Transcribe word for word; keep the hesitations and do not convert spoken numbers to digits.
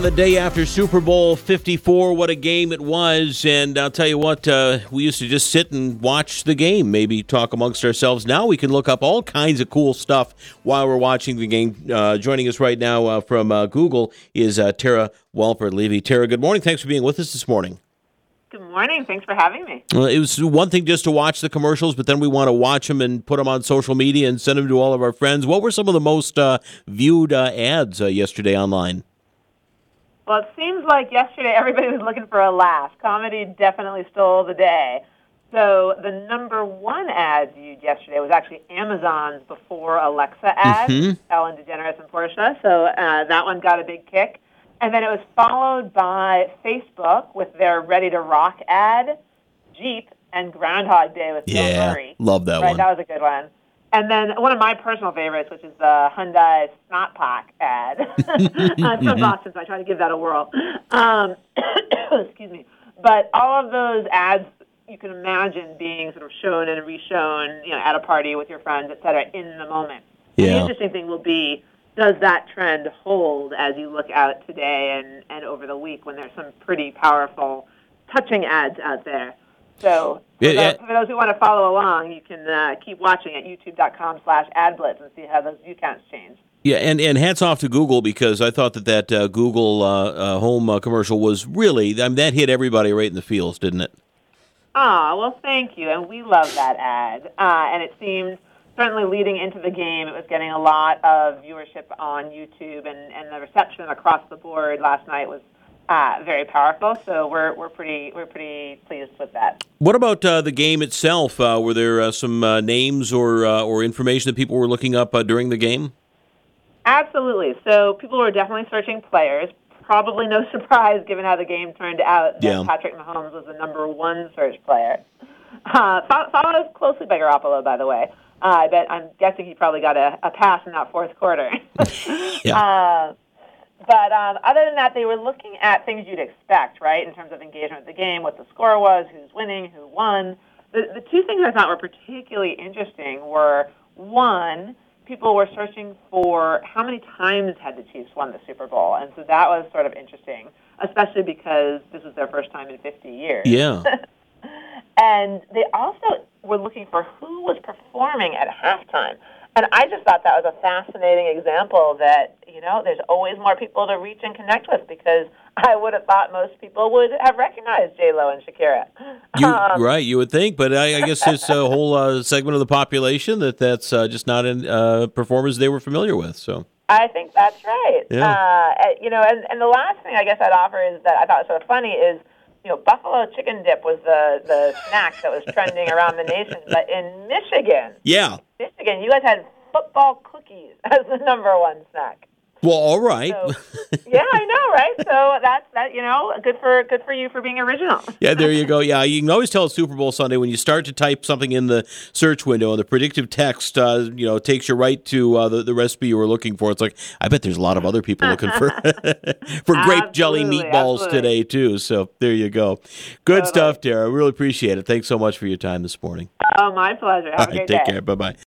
The day after Super Bowl fifty-four, what a game it was. And I'll tell you what, uh, we used to just sit and watch the game, maybe talk amongst ourselves. Now we can look up all kinds of cool stuff while we're watching the game. Uh, joining us right now uh, from uh, Google is uh, Tara Walford-Levy. Tara, good morning. Thanks for being with us this morning. Good morning. Thanks for having me. Well, it was one thing just to watch the commercials, but then we want to watch them and put them on social media and send them to all of our friends. What were some of the most uh, viewed uh, ads uh, yesterday online? Well, it seems like yesterday everybody was looking for a laugh. Comedy definitely stole the day. So the number one ad viewed yesterday was actually Amazon's Before Alexa ad, mm-hmm. Ellen DeGeneres and Portia. So uh, that one got a big kick. And then it was followed by Facebook with their Ready to Rock ad, Jeep, and Groundhog Day with Bill yeah, Murray. Love that right, one. That was a good one. And then one of my personal favorites, which is the Hyundai Snot Pack ad. I'm from Boston, so I try to give that a whirl. Um, excuse me. But all of those ads you can imagine being sort of shown and reshown, you know, at a party with your friends, et cetera, in the moment. Yeah. And the interesting thing will be, does that trend hold as you look out today and, and over the week when there's some pretty powerful, touching ads out there? So for, yeah, those, yeah. for those who want to follow along, you can uh, keep watching at youtube.com slash adblitz and see how those view counts change. Yeah, and, and hats off to Google, because I thought that that uh, Google uh, uh, home uh, commercial was really, I mean, that hit everybody right in the feels, didn't it? Ah, well, thank you, and we love that ad. Uh, and it seemed, certainly leading into the game, it was getting a lot of viewership on YouTube, and, and the reception across the board last night was Uh, very powerful, so we're we're pretty we're pretty pleased with that. What about uh, the game itself? Uh, were there uh, some uh, names or uh, or information that people were looking up uh, during the game? Absolutely. So people were definitely searching players. Probably no surprise, given how the game turned out, that yeah. Patrick Mahomes was the number one search player. Uh, followed closely by Garoppolo, by the way. Uh, I bet I'm guessing he probably got a, a pass in that fourth quarter. yeah. Uh, But um, other than that, they were looking at things you'd expect, right, in terms of engagement with the game, what the score was, who's winning, who won. The, the two things I thought were particularly interesting were, one, people were searching for how many times had the Chiefs won the Super Bowl. And so that was sort of interesting, especially because this was their first time in fifty years. Yeah. And they also were looking for who was performing at halftime. And I just thought that was a fascinating example that, you know, there's always more people to reach and connect with, because I would have thought most people would have recognized J-Lo and Shakira. You, Um, right, you would think, but I, I guess there's a whole uh, segment of the population that that's uh, just not in uh, performers they were familiar with. So I think that's right. Yeah. Uh, you know, and, and the last thing I guess I'd offer is that I thought was sort of funny is, you know, buffalo chicken dip was the, the snack that was trending around the nation. But in Michigan, yeah, Michigan, you guys had football cookies as the number one snack. Well, all right. So, yeah, I know, right? So that's that. You know, good for good for you for being original. Yeah, there you go. Yeah, you can always tell it's Super Bowl Sunday when you start to type something in the search window and the predictive text, uh, you know, takes you right to uh, the the recipe you were looking for. It's like, I bet there's a lot of other people looking for for grape jelly meatballs absolutely. today too. So there you go. Good Totally. stuff, Tara. Really appreciate it. Thanks so much for your time this morning. Oh, my pleasure. Have All a right, great take day. care. Bye bye.